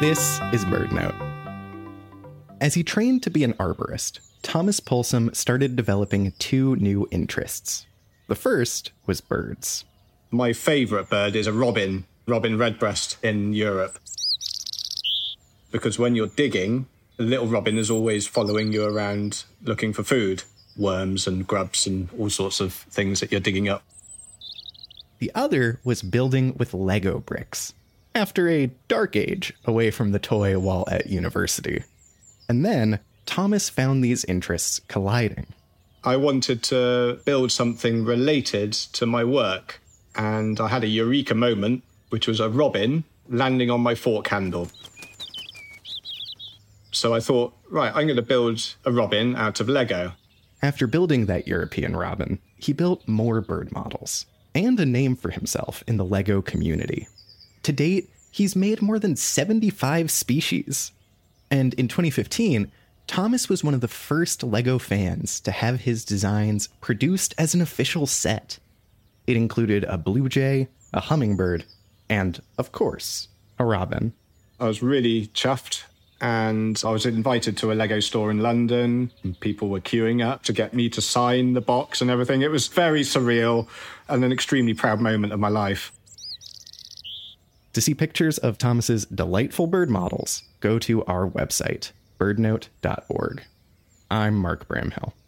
This is BirdNote. As he trained to be an arborist, Thomas Poulsen started developing two new interests. The first was birds. My favourite bird is a robin redbreast in Europe. Because when you're digging, the little robin is always following you around looking for food, worms and grubs and all sorts of things that you're digging up. The other was building with Lego bricks, after a dark age away from the toy while at university. And then Thomas found these interests colliding. I wanted to build something related to my work, and I had a eureka moment, which was a robin landing on my fork handle. So I thought, right, I'm going to build a robin out of Lego. After building that European robin, he built more bird models, and a name for himself in the Lego community. To date, he's made more than 75 species. And in 2015, Thomas was one of the first Lego fans to have his designs produced as an official set. It included a blue jay, a hummingbird, and, of course, a robin. I was really chuffed, and I was invited to a Lego store in London, and people were queuing up to get me to sign the box and everything. It was very surreal and an extremely proud moment of my life. To see pictures of Thomas's delightful bird models, go to our website, birdnote.org. I'm Mark Bramhill.